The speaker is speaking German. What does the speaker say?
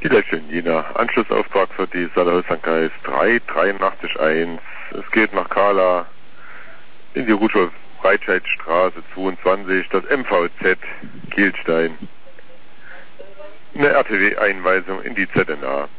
Wiederschön, Jena. Anschlussauftrag für die Saale-Holstein-Kreis 3881. Es geht nach Kala in die Rudolf-Breitscheid-Straße 22, das MVZ Kielstein. Eine RTW-Einweisung in die ZNA.